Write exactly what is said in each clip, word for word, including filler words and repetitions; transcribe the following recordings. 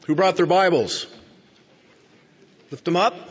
Who brought their Bibles? Lift them up.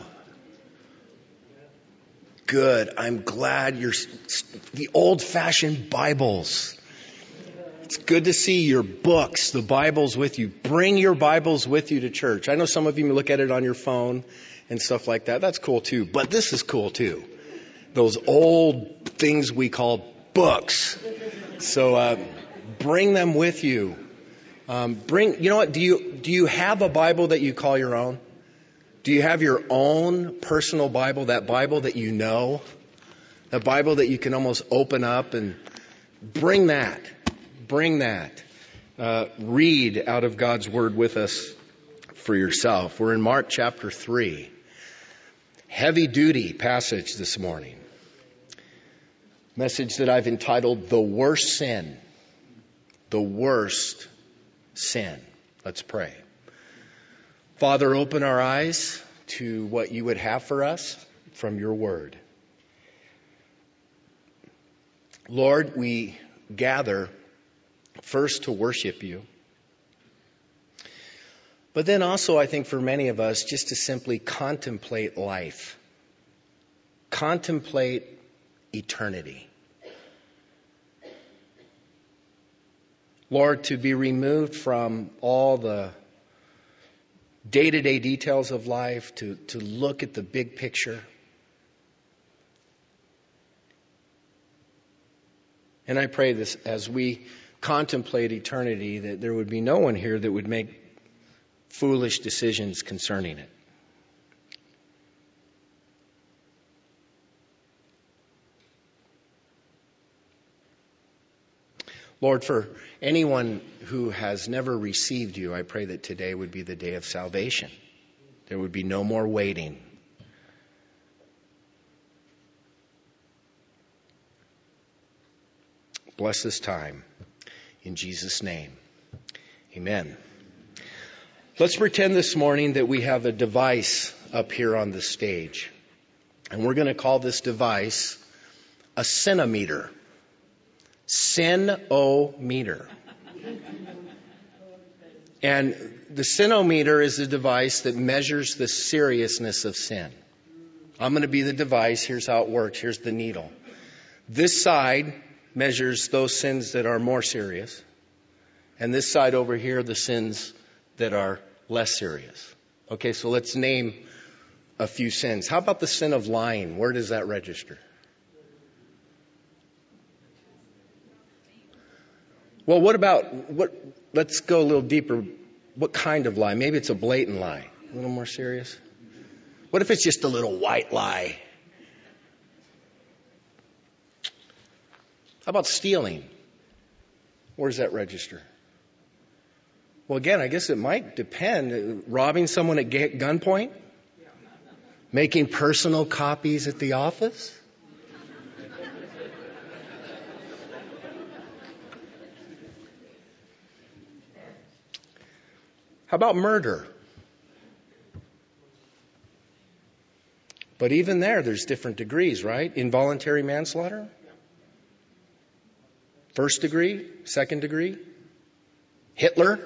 Good. I'm glad you're the old-fashioned Bibles. It's good to see your books, the Bibles with you. Bring your Bibles with you to church. I know some of you look at it on your phone and stuff like that. That's cool too. But this is cool too. Those old things we call books. So uh, bring them with you. Um, bring. You know what? Do you do you have a Bible that you call your own? Do you have your own personal Bible? That Bible that you know, that Bible that you can almost open up and bring that. Bring that. Uh, read out of God's Word with us for yourself. We're in Mark chapter three. Heavy duty passage this morning. Message that I've entitled, The Worst Sin. The Worst Sin. Let's pray. Father, open our eyes to what you would have for us from your word. Lord, we gather first to worship you. But then also, I think for many of us, just to simply contemplate life. Contemplate eternity. Lord, to be removed from all the day-to-day details of life, to, to look at the big picture. And I pray this as we contemplate eternity, that there would be no one here that would make foolish decisions concerning it. Lord, for anyone who has never received you, I pray that today would be the day of salvation. There would be no more waiting. Bless this time. In Jesus' name, amen. Let's pretend this morning that we have a device up here on the stage. And we're going to call this device a sinometer. Sin-o-meter. And the sinometer is a device that measures the seriousness of sin. I'm going to be the device. Here's how it works. Here's the needle. This side measures those sins that are more serious. And this side over here, the sins that are less serious. Okay, so let's name a few sins. How about the sin of lying? Where does that register? Well, what about, what? Let's go a little deeper. What kind of lie? Maybe it's a blatant lie. A little more serious. What if it's just a little white lie? How about stealing? Where does that register? Well, again, I guess it might depend. Robbing someone at gunpoint? Making personal copies at the office? How about murder? But even there, there's different degrees, right? Involuntary manslaughter? First degree? Second degree? Hitler?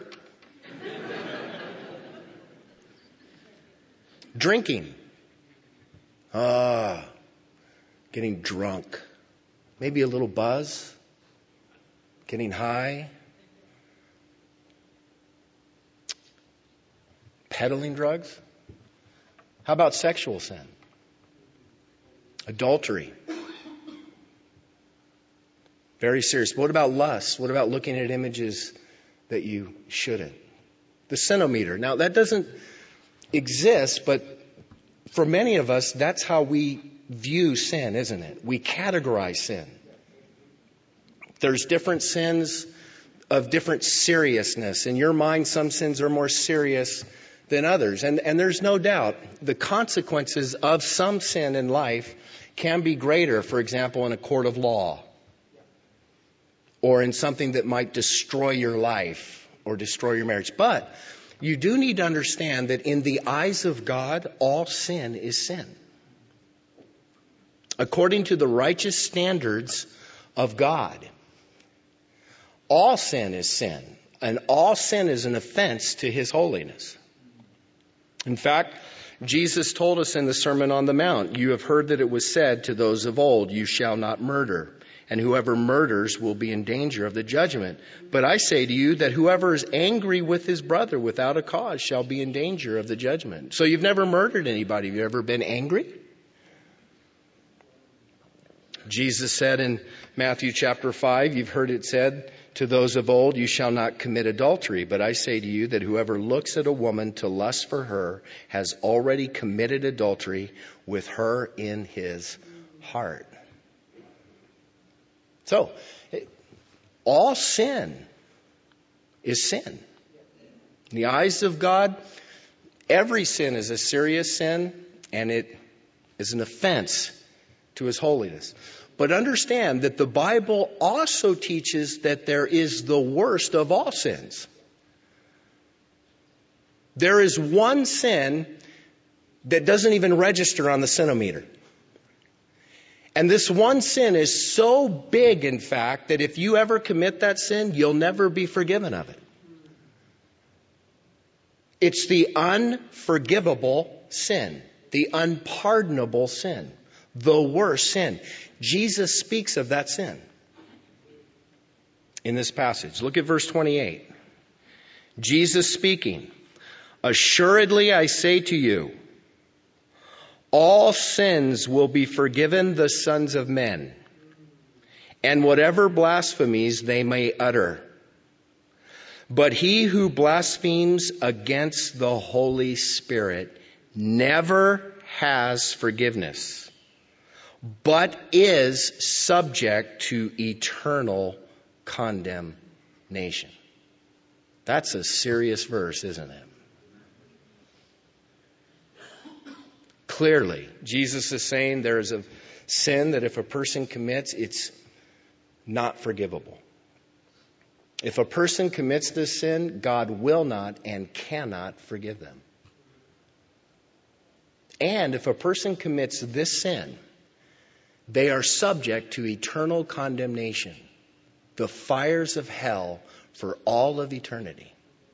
Drinking. Ah, getting drunk. Maybe a little buzz. Getting high. Peddling drugs? How about sexual sin? Adultery. Very serious. What about lust? What about looking at images that you shouldn't? The sinometer. Now, that doesn't exist, but for many of us, that's how we view sin, isn't it? We categorize sin. There's different sins of different seriousness. In your mind, some sins are more serious than others. And, and there's no doubt the consequences of some sin in life can be greater, for example, in a court of law or in something that might destroy your life or destroy your marriage. But you do need to understand that in the eyes of God, all sin is sin. According to the righteous standards of God, all sin is sin, and all sin is an offense to His holiness. In fact, Jesus told us in the Sermon on the Mount, you have heard that it was said to those of old, you shall not murder, and whoever murders will be in danger of the judgment. But I say to you that whoever is angry with his brother without a cause shall be in danger of the judgment. So you've never murdered anybody. Have you ever been angry? Jesus said in Matthew chapter five, you've heard it said to those of old, you shall not commit adultery. But I say to you that whoever looks at a woman to lust for her has already committed adultery with her in his heart. So, all sin is sin. In the eyes of God, every sin is a serious sin, and it is an offense to his holiness. But understand that the Bible also teaches that there is the worst of all sins. There is one sin that doesn't even register on the sinometer. And this one sin is so big, in fact, that if you ever commit that sin, you'll never be forgiven of it. It's the unforgivable sin, the unpardonable sin, the worst sin. Jesus speaks of that sin in this passage. Look at verse twenty-eight. Jesus speaking, assuredly I say to you, all sins will be forgiven the sons of men, and whatever blasphemies they may utter. But he who blasphemes against the Holy Spirit never has forgiveness, but is subject to eternal condemnation. That's a serious verse, isn't it? Clearly, Jesus is saying there is a sin that if a person commits, it's not forgivable. If a person commits this sin, God will not and cannot forgive them. And if a person commits this sin, they are subject to eternal condemnation, the fires of hell for all of eternity.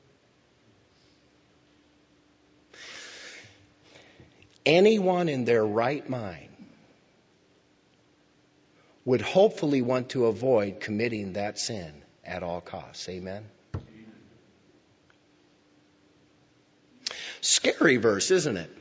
Anyone in their right mind would hopefully want to avoid committing that sin at all costs. Amen? Scary verse, isn't it?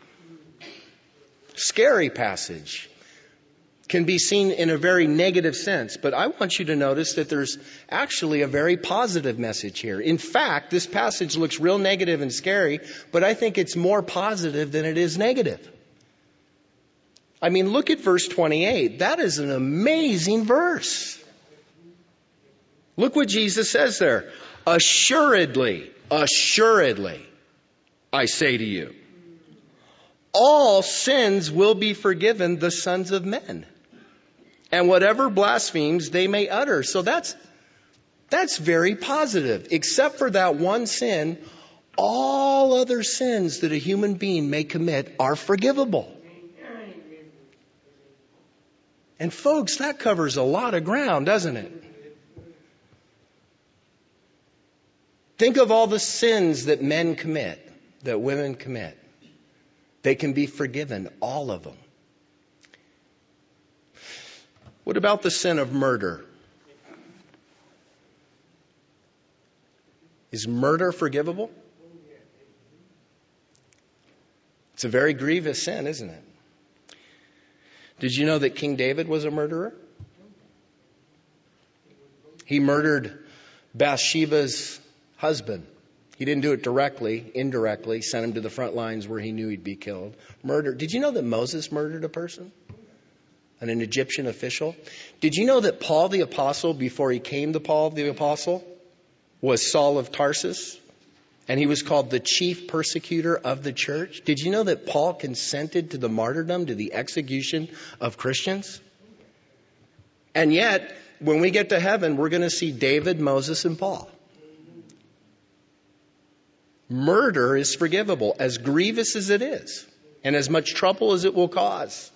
Scary passage. Can be seen in a very negative sense, but I want you to notice that there's actually a very positive message here. In fact, this passage looks real negative and scary, but I think it's more positive than it is negative. I mean, look at verse twenty-eight. That is an amazing verse. Look what Jesus says there. Assuredly, assuredly, I say to you, all sins will be forgiven the sons of men, and whatever blasphemes they may utter. So that's, that's very positive. Except for that one sin, all other sins that a human being may commit are forgivable. And folks, that covers a lot of ground, doesn't it? Think of all the sins that men commit, that women commit. They can be forgiven, all of them. What about the sin of murder? Is murder forgivable? It's a very grievous sin, isn't it? Did you know that King David was a murderer? He murdered Bathsheba's husband. He didn't do it directly, indirectly, sent him to the front lines where he knew he'd be killed. Murder. Did you know that Moses murdered a person? An Egyptian official? Did you know that Paul the Apostle, before he came to Paul the Apostle, was Saul of Tarsus? And he was called the chief persecutor of the church. Did you know that Paul consented to the martyrdom, to the execution of Christians? And yet, when we get to heaven, we're going to see David, Moses, and Paul. Murder is forgivable, as grievous as it is, and as much trouble as it will cause.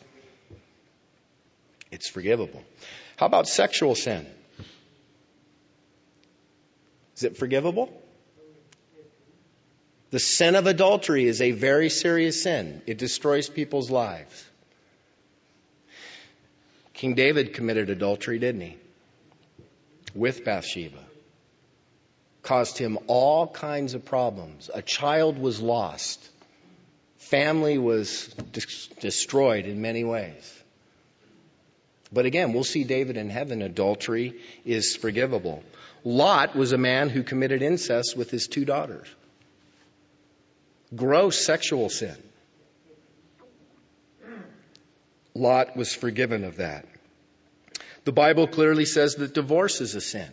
It's forgivable. How about sexual sin? Is it forgivable? The sin of adultery is a very serious sin. It destroys people's lives. King David committed adultery, didn't he? With Bathsheba. Caused him all kinds of problems. A child was lost. Family was dis- destroyed in many ways. But again, we'll see David in heaven. Adultery is forgivable. Lot was a man who committed incest with his two daughters. Gross sexual sin. Lot was forgiven of that. The Bible clearly says that divorce is a sin.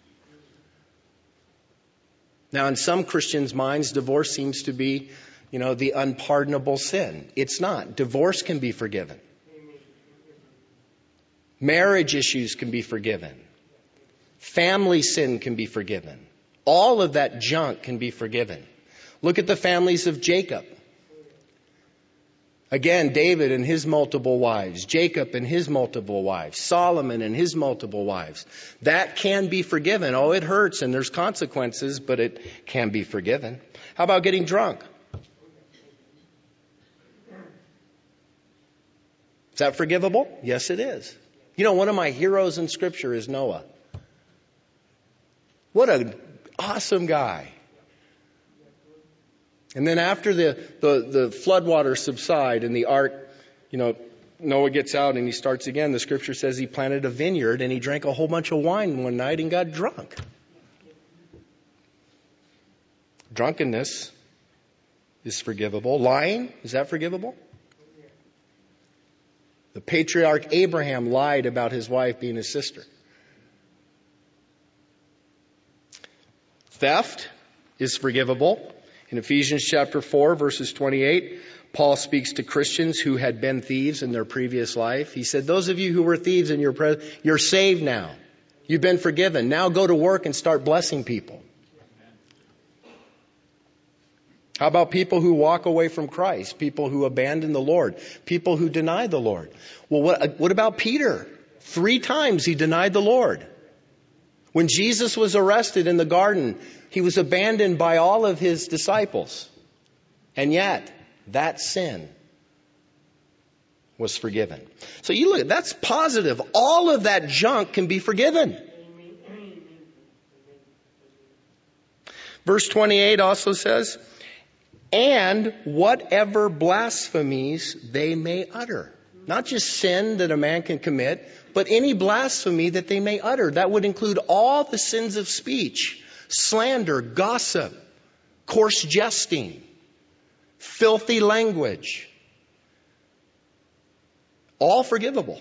Now, in some Christians' minds, divorce seems to be, you know, the unpardonable sin. It's not. Divorce can be forgiven. Marriage issues can be forgiven. Family sin can be forgiven. All of that junk can be forgiven. Look at the families of Jacob. Again, David and his multiple wives, Jacob and his multiple wives, Solomon and his multiple wives. That can be forgiven. Oh, it hurts and there's consequences, but it can be forgiven. How about getting drunk? Is that forgivable? Yes, it is. You know, one of my heroes in Scripture is Noah. What an awesome guy. And then after the, the, the floodwaters subside and the ark, you know, Noah gets out and he starts again. The Scripture says he planted a vineyard and he drank a whole bunch of wine one night and got drunk. Drunkenness is forgivable. Lying, is that forgivable? The patriarch Abraham lied about his wife being his sister. Theft is forgivable. In Ephesians chapter four, verses twenty-eight, Paul speaks to Christians who had been thieves in their previous life. He said, those of you who were thieves in your pre- you're saved now. You've been forgiven. Now go to work and start blessing people. How about people who walk away from Christ? People who abandon the Lord? People who deny the Lord? Well, what, what about Peter? Three times he denied the Lord. When Jesus was arrested in the garden, he was abandoned by all of his disciples. And yet, that sin was forgiven. So you look, that's positive. All of that junk can be forgiven. Verse twenty-eight also says, and whatever blasphemies they may utter. Not just sin that a man can commit, but any blasphemy that they may utter. That would include all the sins of speech, slander, gossip, coarse jesting, filthy language. All forgivable.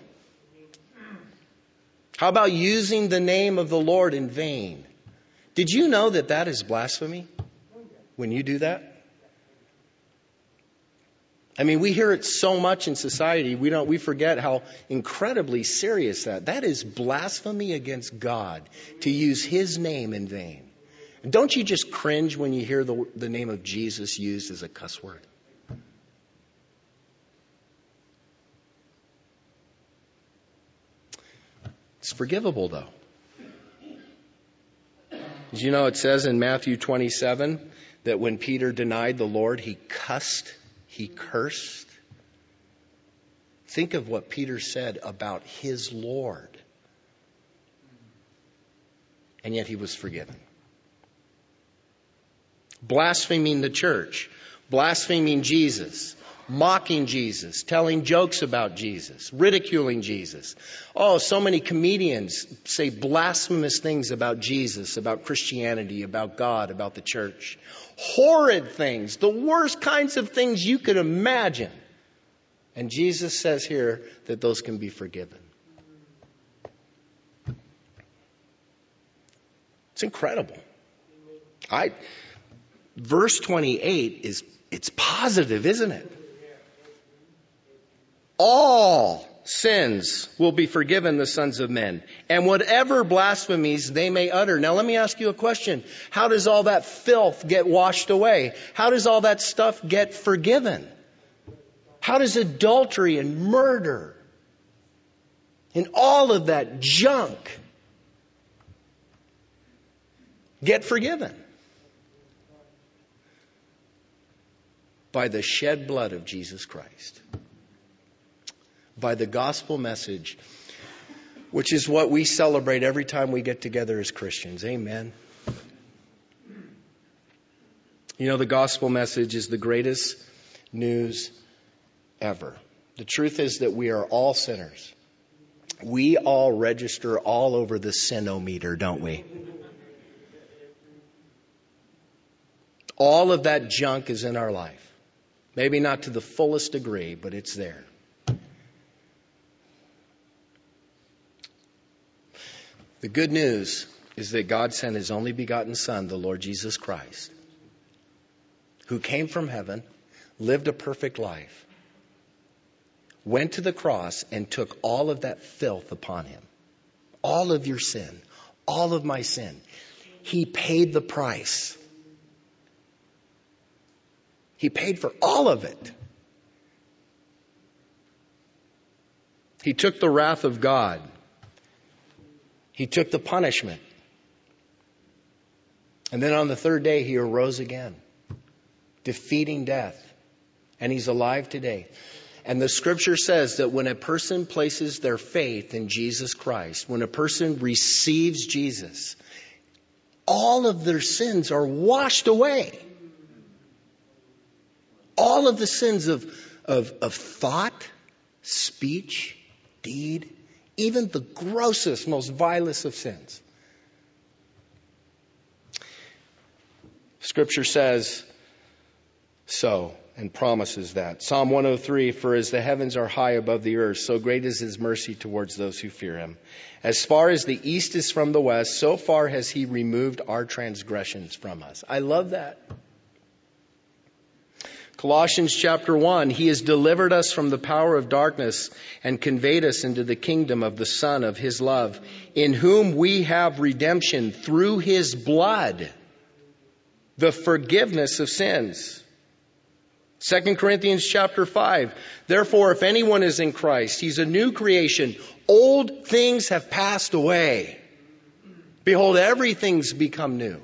How about using the name of the Lord in vain? Did you know that that is blasphemy when you do that? I mean, we hear it so much in society, we don't, we forget how incredibly serious that. That is blasphemy against God, to use His name in vain. And don't you just cringe when you hear the, the name of Jesus used as a cuss word? It's forgivable, though. Did you know it says in Matthew twenty-seven that when Peter denied the Lord, he cussed, he cursed? Think of what Peter said about his Lord. And yet he was forgiven. Blaspheming the church, blaspheming Jesus, mocking Jesus, telling jokes about Jesus, ridiculing Jesus. Oh, so many comedians say blasphemous things about Jesus, about Christianity, about God, about the church. Horrid things, the worst kinds of things you could imagine. And Jesus says here that those can be forgiven. It's incredible. I, verse twenty-eight is, it's positive, isn't it? All sins will be forgiven the sons of men, and whatever blasphemies they may utter. Now let me ask you a question. How does all that filth get washed away? How does all that stuff get forgiven? How does adultery and murder and all of that junk get forgiven? by the shed blood of Jesus Christ. By the gospel message, which is what we celebrate every time we get together as Christians. Amen. You know, the gospel message is the greatest news ever. The truth is that we are all sinners. We all register all over the sinometer, don't we? All of that junk is in our life. Maybe not to the fullest degree, but it's there. The good news is that God sent His only begotten Son, the Lord Jesus Christ, who came from heaven, lived a perfect life, went to the cross and took all of that filth upon Him. All of your sin, all of my sin. He paid the price. He paid for all of it. He took the wrath of God. He took the punishment. And then on the third day, He arose again, defeating death. And He's alive today. And the scripture says that when a person places their faith in Jesus Christ, when a person receives Jesus, all of their sins are washed away. All of the sins of, of, of thought, speech, deed, even the grossest, most vilest of sins. Scripture says so and promises that. Psalm one oh three, for as the heavens are high above the earth, so great is His mercy towards those who fear Him. As far as the east is from the west, so far has He removed our transgressions from us. I love that. Colossians chapter one, He has delivered us from the power of darkness and conveyed us into the kingdom of the Son of His love, in whom we have redemption through His blood, the forgiveness of sins. Second Corinthians chapter five, therefore if anyone is in Christ, he's a new creation. Old things have passed away. Behold, everything's become new.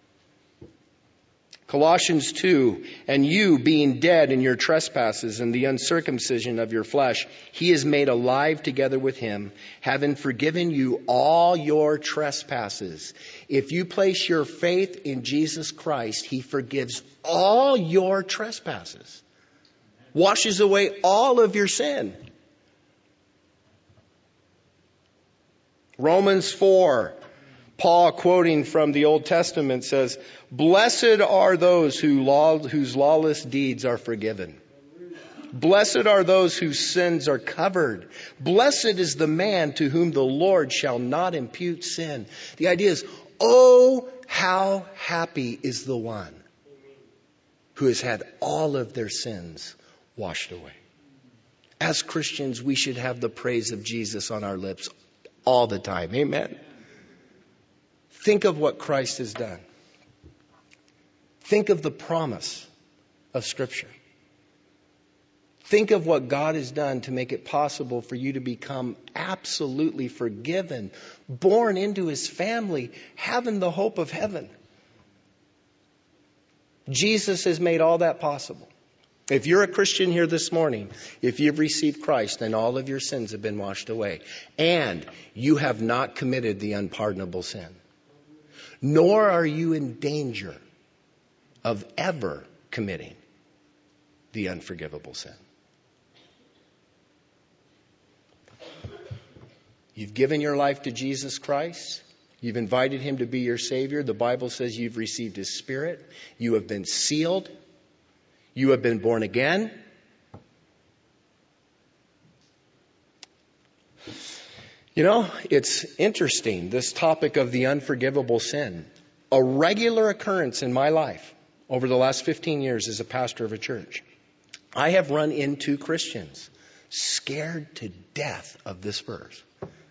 Colossians two, and you being dead in your trespasses and the uncircumcision of your flesh, He is made alive together with Him, having forgiven you all your trespasses. If you place your faith in Jesus Christ, He forgives all your trespasses, washes away all of your sin. Romans four, Paul, quoting from the Old Testament, says, blessed are those who law, whose lawless deeds are forgiven. Blessed are those whose sins are covered. Blessed is the man to whom the Lord shall not impute sin. The idea is, oh, how happy is the one who has had all of their sins washed away. As Christians, we should have the praise of Jesus on our lips all the time. Amen. Think of what Christ has done. Think of the promise of Scripture. Think of what God has done to make it possible for you to become absolutely forgiven, born into His family, having the hope of heaven. Jesus has made all that possible. If you're a Christian here this morning, if you've received Christ, then all of your sins have been washed away. And you have not committed the unpardonable sin. Nor are you in danger of ever committing the unforgivable sin. You've given your life to Jesus Christ. You've invited Him to be your Savior. The Bible says you've received His Spirit. You have been sealed. You have been born again. You know, it's interesting, this topic of the unforgivable sin. A regular occurrence in my life over the last fifteen years as a pastor of a church. I have run into Christians scared to death of this verse.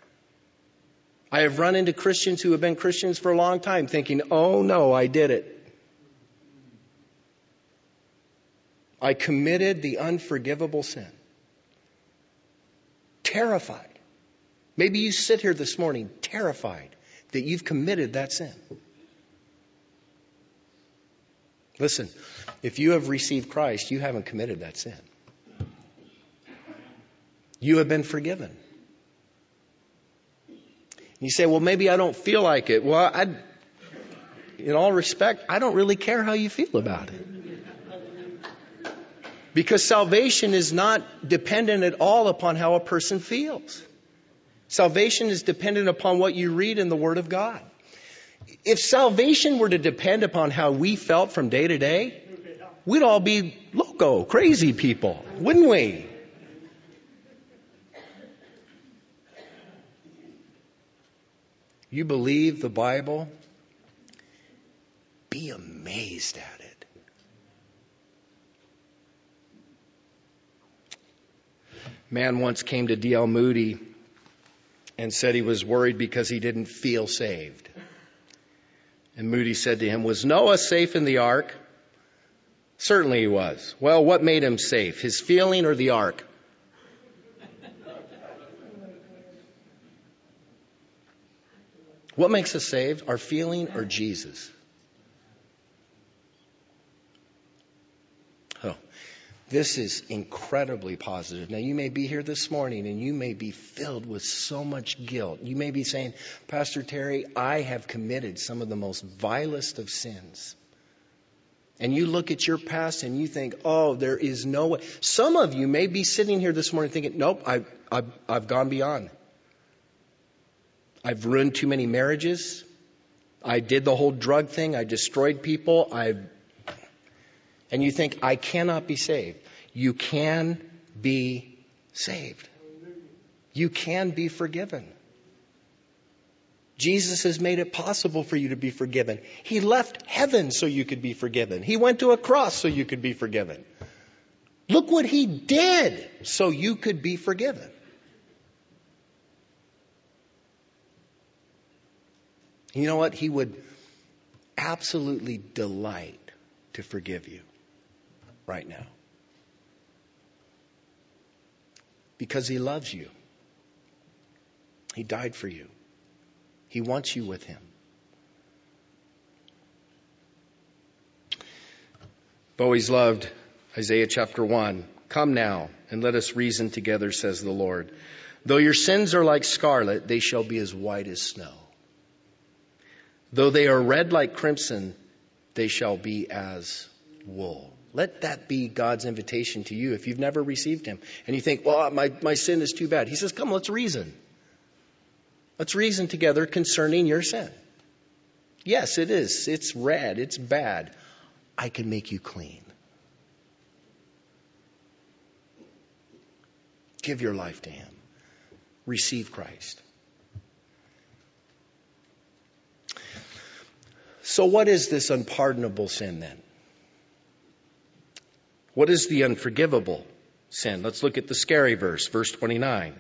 I have run into Christians who have been Christians for a long time thinking, oh no, I did it. I committed the unforgivable sin. Terrified. Maybe you sit here this morning terrified that you've committed that sin. Listen, if you have received Christ, you haven't committed that sin. You have been forgiven. You say, well, maybe I don't feel like it. Well, I, in all respect, I don't really care how you feel about it. Because salvation is not dependent at all upon how a person feels. Salvation is dependent upon what you read in the Word of God. If salvation were to depend upon how we felt from day to day, we'd all be loco, crazy people, wouldn't we? You believe the Bible? Be amazed at it. Man once came to D L Moody and said he was worried because he didn't feel saved. And Moody said to him, was Noah safe in the ark? Certainly he was. Well, what made him safe? His feeling or the ark? What makes us saved? Our feeling or Jesus? Oh, this is incredibly positive. Now, you may be here this morning and you may be filled with so much guilt. You may be saying, Pastor Terry, I have committed some of the most vilest of sins. And you look at your past and you think, oh, there is no way. Some of you may be sitting here this morning thinking, nope, I, I, I've gone beyond. I've ruined too many marriages. I did the whole drug thing. I destroyed people. I, and you think, I cannot be saved. You can be saved. You can be forgiven. Jesus has made it possible for you to be forgiven. He left heaven so you could be forgiven. He went to a cross so you could be forgiven. Look what he did so you could be forgiven. You know what? He would absolutely delight to forgive you right now. Because he loves you. He died for you. He wants you with him. Bowie's loved Isaiah chapter one. Come now and let us reason together, says the Lord. Though your sins are like scarlet, they shall be as white as snow. Though they are red like crimson, they shall be as wool. Let that be God's invitation to you if you've never received him. And you think, well, my, my sin is too bad. He says, come, let's reason. Let's reason together concerning your sin. Yes, it is. It's red. It's bad. I can make you clean. Give your life to him. Receive Christ. So what is this unpardonable sin then? What is the unforgivable sin? Let's look at the scary verse, verse twenty-nine.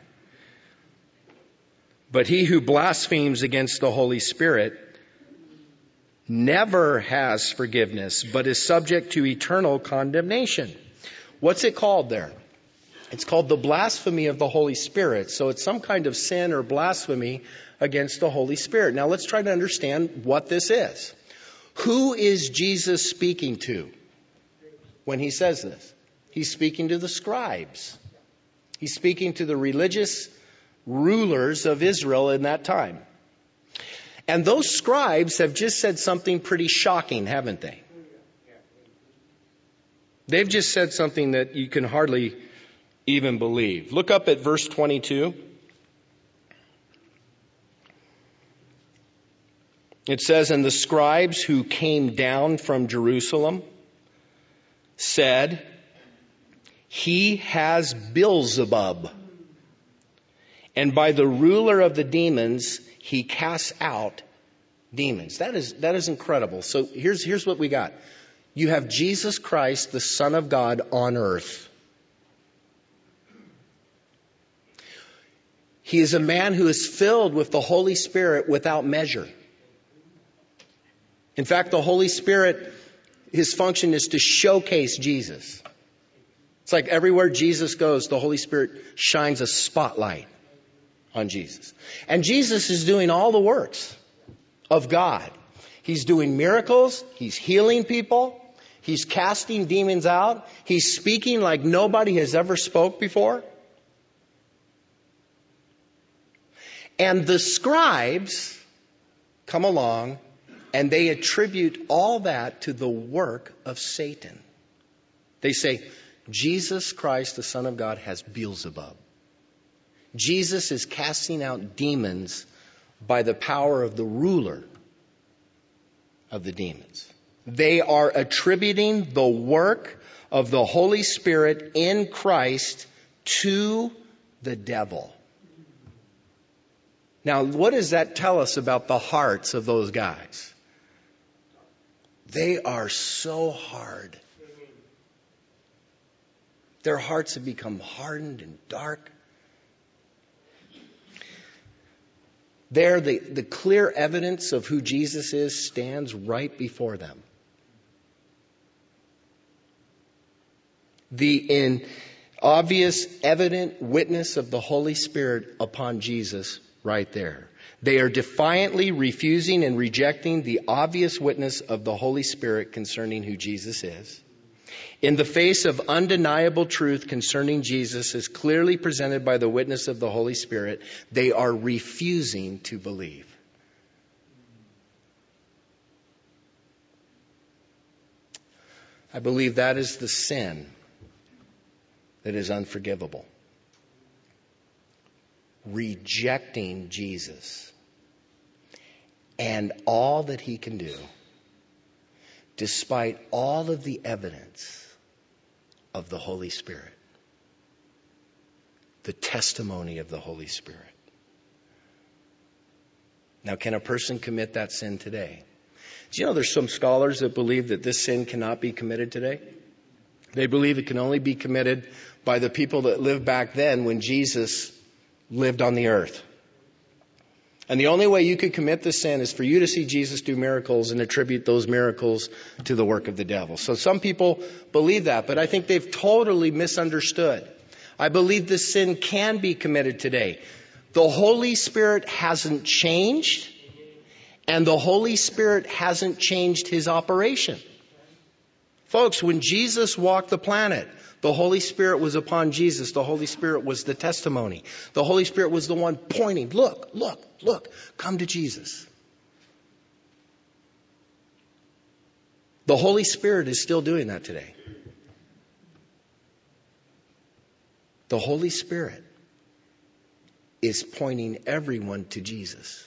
But he who blasphemes against the Holy Spirit never has forgiveness, but is subject to eternal condemnation. What's it called there? It's called the blasphemy of the Holy Spirit. So it's some kind of sin or blasphemy against the Holy Spirit. Now let's try to understand what this is. Who is Jesus speaking to when he says this? He's speaking to the scribes. He's speaking to the religious rulers of Israel in that time. And those scribes have just said something pretty shocking, haven't they? They've just said something that you can hardly even believe. Look up at verse twenty-two. It says, and the scribes who came down from Jerusalem said, he has Beelzebub, and by the ruler of the demons, he casts out demons. That is, that is incredible. So here's, here's what we got. You have Jesus Christ, the Son of God, on earth. He is a man who is filled with the Holy Spirit without measure. In fact, the Holy Spirit, his function is to showcase Jesus. It's like everywhere Jesus goes, the Holy Spirit shines a spotlight on Jesus. And Jesus is doing all the works of God. He's doing miracles. He's healing people. He's casting demons out. He's speaking like nobody has ever spoke before. And the scribes come along and they attribute all that to the work of Satan. They say, Jesus Christ, the Son of God, has Beelzebub. Jesus is casting out demons by the power of the ruler of the demons. They are attributing the work of the Holy Spirit in Christ to the devil. Now, what does that tell us about the hearts of those guys? They are so hard. Their hearts have become hardened and dark. There, the, the clear evidence of who Jesus is stands right before them. The in obvious, evident witness of the Holy Spirit upon Jesus right there. They are defiantly refusing and rejecting the obvious witness of the Holy Spirit concerning who Jesus is. In the face of undeniable truth concerning Jesus as clearly presented by the witness of the Holy Spirit, they are refusing to believe. I believe that is the sin that is unforgivable. Rejecting Jesus and all that he can do, despite all of the evidence of the Holy Spirit, the testimony of the Holy Spirit. Now, can a person commit that sin today? Do you know there's some scholars that believe that this sin cannot be committed today? They believe it can only be committed by the people that lived back then when Jesus lived on the earth. And the only way you could commit the sin is for you to see Jesus do miracles and attribute those miracles to the work of the devil. So some people believe that, but I think they've totally misunderstood. I believe this sin can be committed today. The Holy Spirit hasn't changed, and the Holy Spirit hasn't changed his operation. Folks, when Jesus walked the planet, the Holy Spirit was upon Jesus. The Holy Spirit was the testimony. The Holy Spirit was the one pointing, look, look, look, come to Jesus. The Holy Spirit is still doing that today. The Holy Spirit is pointing everyone to Jesus.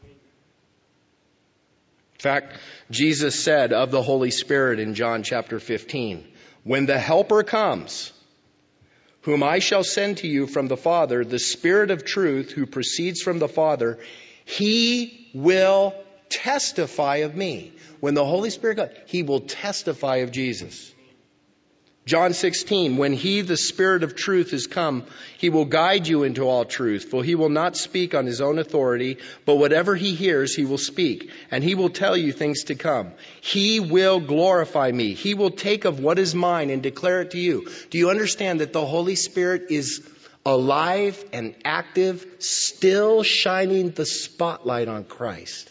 In fact, Jesus said of the Holy Spirit in John chapter fifteen, when the Helper comes, whom I shall send to you from the Father, the Spirit of truth who proceeds from the Father, he will testify of me. When the Holy Spirit comes, he will testify of Jesus. John sixteen, when he, the Spirit of truth, is come, he will guide you into all truth, for he will not speak on his own authority, but whatever he hears, he will speak, and he will tell you things to come. He will glorify me. He will take of what is mine and declare it to you. Do you understand that the Holy Spirit is alive and active, still shining the spotlight on Christ?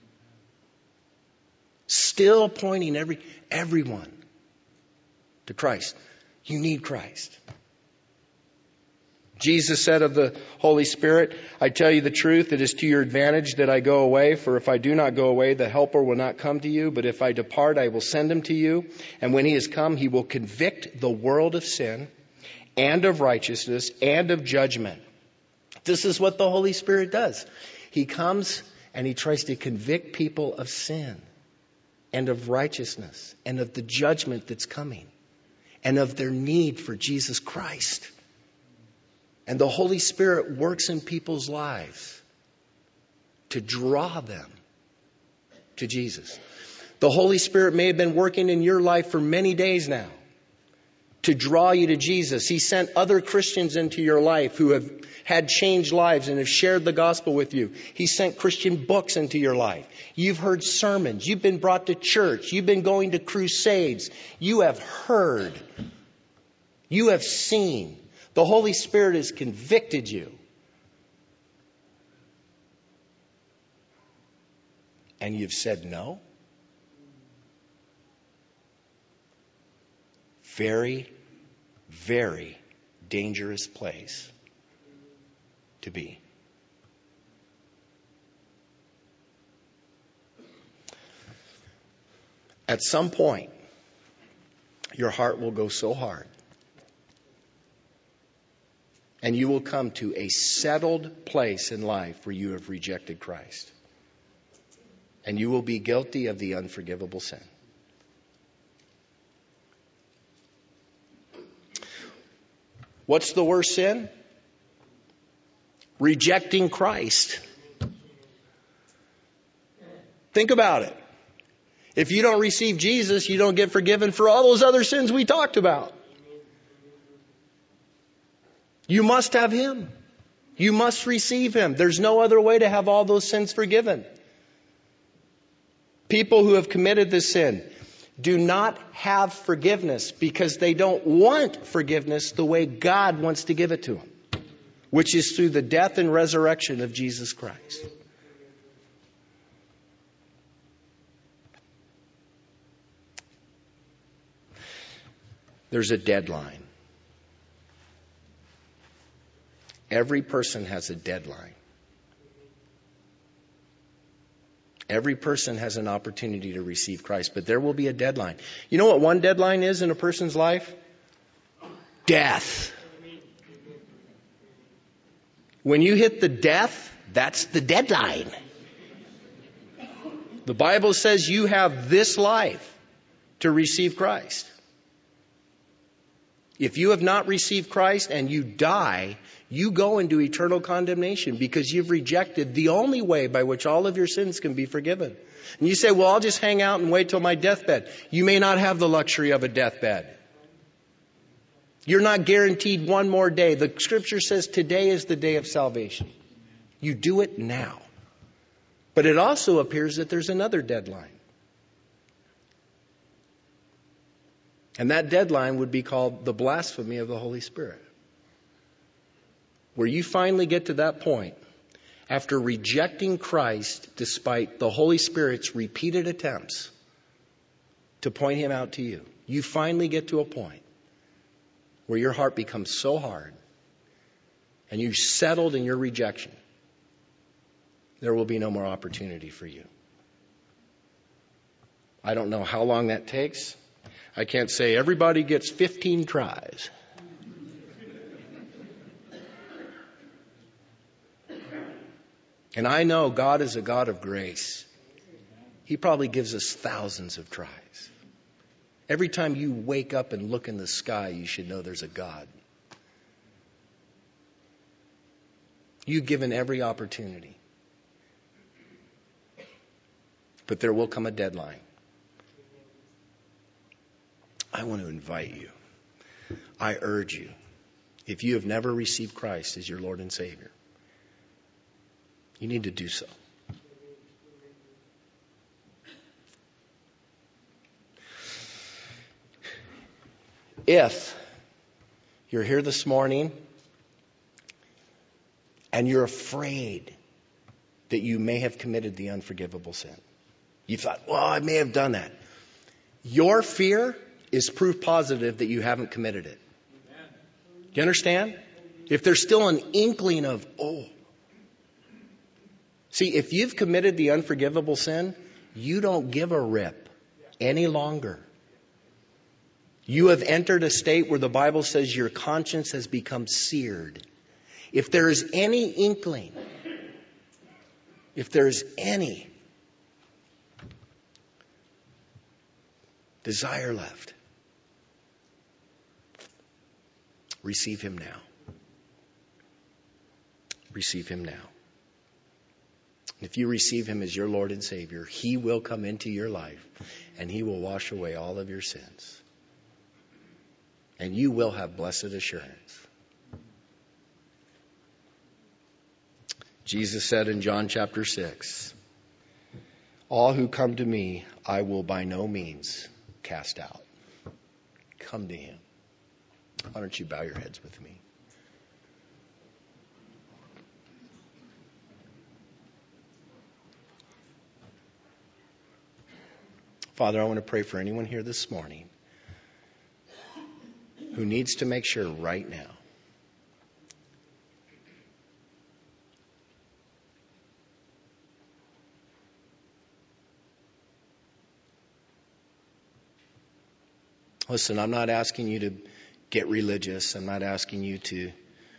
Still pointing every everyone to Christ. You need Christ. Jesus said of the Holy Spirit, I tell you the truth, it is to your advantage that I go away, for if I do not go away, the Helper will not come to you, but if I depart, I will send him to you. And when he has come, he will convict the world of sin and of righteousness and of judgment. This is what the Holy Spirit does. He comes and he tries to convict people of sin and of righteousness and of the judgment that's coming, and of their need for Jesus Christ. And the Holy Spirit works in people's lives to draw them to Jesus. The Holy Spirit may have been working in your life for many days now to draw you to Jesus. He sent other Christians into your life who have had changed lives and have shared the gospel with you. He sent Christian books into your life. You've heard sermons. You've been brought to church. You've been going to crusades. You have heard. You have seen. The Holy Spirit has convicted you. And you've said no? very, very dangerous place to be. At some point, your heart will go so hard, and you will come to a settled place in life where you have rejected Christ. And you will be guilty of the unforgivable sin. What's the worst sin? Rejecting Christ. Think about it. If you don't receive Jesus, you don't get forgiven for all those other sins we talked about. You must have Him. You must receive Him. There's no other way to have all those sins forgiven. People who have committed this sin do not have forgiveness because they don't want forgiveness the way God wants to give it to them, which is through the death and resurrection of Jesus Christ. There's a deadline. Every person has a deadline. Every person has an opportunity to receive Christ, but there will be a deadline. You know what one deadline is in a person's life? Death. When you hit the death, that's the deadline. The Bible says you have this life to receive Christ. If you have not received Christ and you die, you go into eternal condemnation because you've rejected the only way by which all of your sins can be forgiven. And you say, well, I'll just hang out and wait till my deathbed. You may not have the luxury of a deathbed. You're not guaranteed one more day. The Scripture says today is the day of salvation. You do it now. But it also appears that there's another deadline. And that deadline would be called the blasphemy of the Holy Spirit. Where you finally get to that point, after rejecting Christ despite the Holy Spirit's repeated attempts to point Him out to you, you finally get to a point where your heart becomes so hard and you've settled in your rejection, there will be no more opportunity for you. I don't know how long that takes. I can't say everybody gets fifteen tries. And I know God is a God of grace. He probably gives us thousands of tries. Every time you wake up and look in the sky, you should know there's a God. You've given every opportunity. But there will come a deadline. I want to invite you. I urge you, if you have never received Christ as your Lord and Savior, you need to do so. If you're here this morning and you're afraid that you may have committed the unforgivable sin, you thought, well, I may have done that. Your fear is proof positive that you haven't committed it. Do you understand? If there's still an inkling of, oh. See, if you've committed the unforgivable sin, you don't give a rip any longer. You have entered a state where the Bible says your conscience has become seared. If there is any inkling, if there is any desire left, receive Him now. Receive Him now. If you receive Him as your Lord and Savior, He will come into your life and He will wash away all of your sins. And you will have blessed assurance. Jesus said in John chapter six, all who come to me, I will by no means cast out. Come to Him. Why don't you bow your heads with me? Father, I want to pray for anyone here this morning who needs to make sure right now. Listen, I'm not asking you to get religious. I'm not asking you to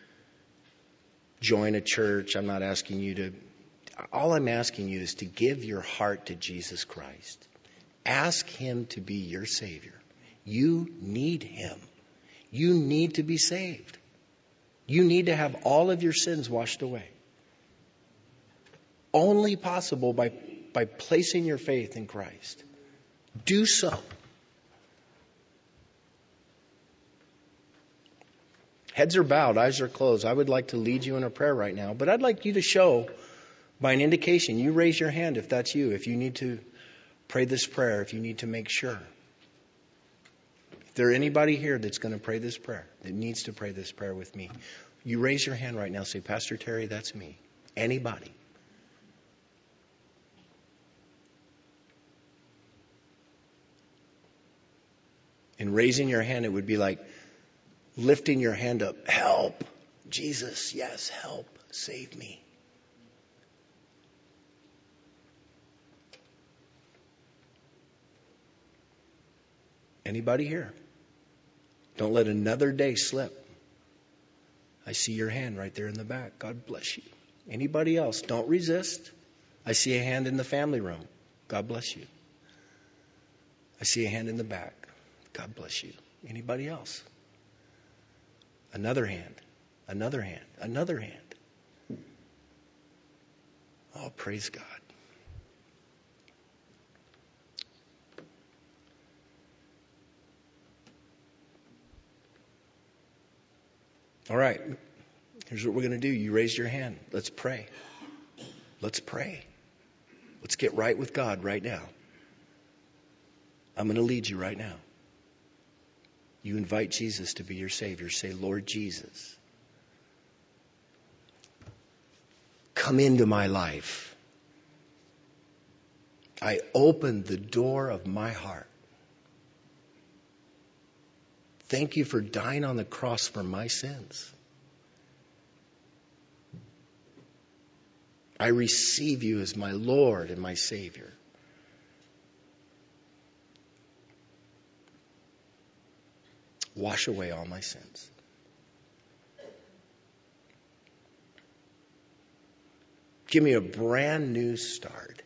join a church. I'm not asking you to... All I'm asking you is to give your heart to Jesus Christ. Ask him to be your Savior. You need him. You need to be saved. You need to have all of your sins washed away. Only possible by, by placing your faith in Christ. Do so. Heads are bowed, eyes are closed. I would like to lead you in a prayer right now, but I'd like you to show by an indication. You raise your hand if that's you, if you need to pray this prayer, if you need to make sure. If there anybody here that's going to pray this prayer, that needs to pray this prayer with me, you raise your hand right now. Say, Pastor Terry, that's me. Anybody. In raising your hand, it would be like lifting your hand up. Help. Jesus, yes, help. Save me. Anybody here? Don't let another day slip. I see your hand right there in the back. God bless you. Anybody else? Don't resist. I see a hand in the family room. God bless you. I see a hand in the back. God bless you. Anybody else? Another hand. Another hand. Another hand. Oh, praise God. All right. Here's what we're going to do. You raised your hand. Let's pray. Let's pray. Let's get right with God right now. I'm going to lead you right now. You invite Jesus to be your Savior. Say, Lord Jesus, come into my life. I open the door of my heart. Thank you for dying on the cross for my sins. I receive you as my Lord and my Savior. Wash away all my sins. Give me a brand new start.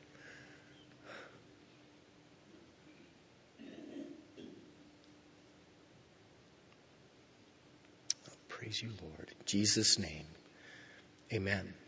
Praise you, Lord. In Jesus' name, amen.